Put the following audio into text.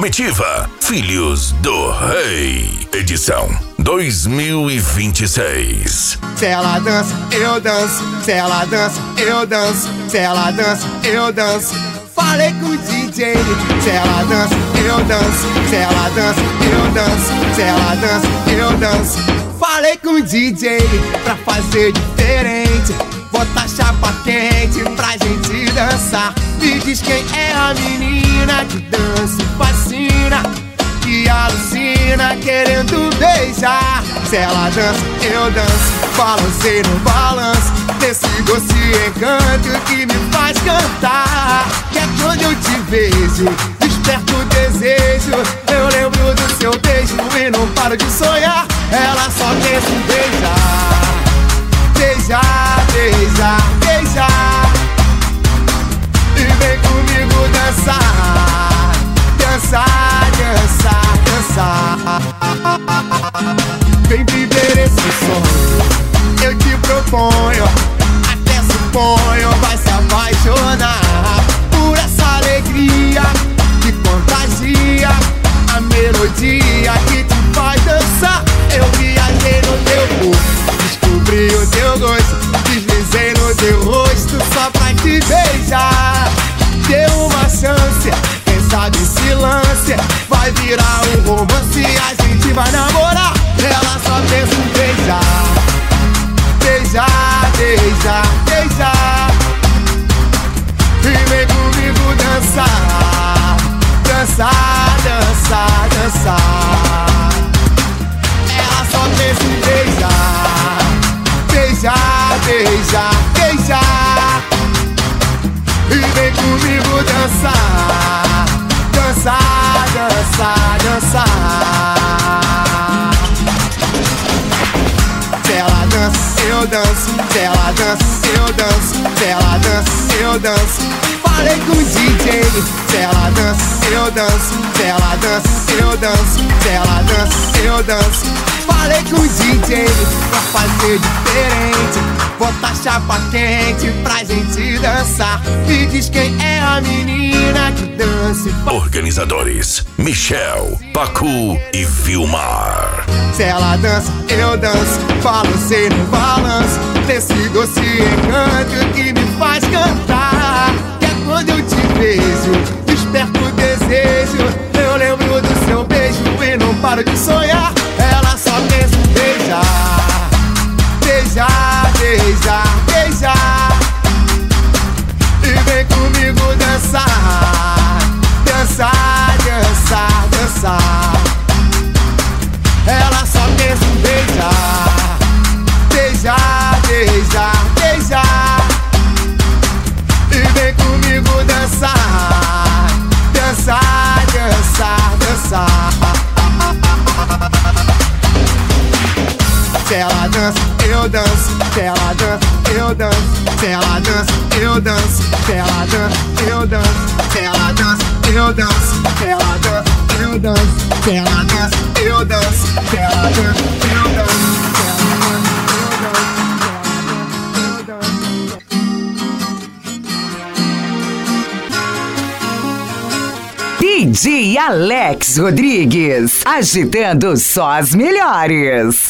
Comitiva Filhos do Rei, edição 2026. Se ela dança, eu danço. Se ela dança, eu danço. Se ela dança, eu danço. Falei com o DJ. Se ela dança, eu danço. Se ela dança, eu danço. Se ela dança, eu danço. Falei com o DJ pra fazer diferente. Bota chapa quente pra gente dançar. Me diz quem é a menina que dança e fascina, que alucina querendo beijar. Se ela dança, eu danço. Balancei no balanço desse doce encanto que me faz cantar. Que é quando eu te vejo, desperto o desejo. Eu lembro do seu beijo e não paro de sonhar. Ela só pensa em beijar. Beijar, beijar, beijar. E vem comigo dançar. Dançar, dançar, dançar. Vem viver esse sonho, eu te proponho. Até suponho, vai se apaixonar por essa alegria que contagia, a melodia que te faz dançar. Eu viajei no teu corpo, descobri o teu gosto, deslizei no teu rosto só pra te beijar. Dê uma chance, quem sabe se lance, vai virar um romance, a gente vai namorar. Ela só pensa em beijar. Beijar, beijar, beijar. E vem comigo dançar. Dançar, dançar, dançar. Ela só pensa em beijar. Beijar, beijar, beijar. E vem comigo dançar. Dançar, dançar, dançar. Se ela dança, eu danço. Se ela dança, eu danço. Se ela dança, eu danço. Falei com o DJ. Se ela dança, eu danço. Se ela dança, eu danço. Se ela dança, eu danço. Falei com o DJ pra fazer diferente. Botar chapa quente pra gente dançar. Me diz quem é a menina que dança e faz. Organizadores Michel, Pacu e Vilmar. Se ela dança, eu danço. Balancei no balanço desse doce encanto que me faz cantar. Que é quando eu te vejo, desperto o desejo. Eu lembro do seu beijo e não paro de sonhar. Ela só pensa em beijar. Beijar, beijar, beijar. E vem comigo dançar. Dançar, dançar, dançar. Ela só pensa em beijar. Beijar, beijar, beijar. E vem comigo dançar. Dançar, dançar, dançar. Se ela dança, eu danço. Se ela dança, eu danço. Se ela dança, eu danço. Se ela dança, eu danço. Se ela dança, eu danço. Se ela dança, eu danço. Se ela dança, eu danço. Se ela dança, eu danço. DJ Alex Rodrigues, agitando só as melhores.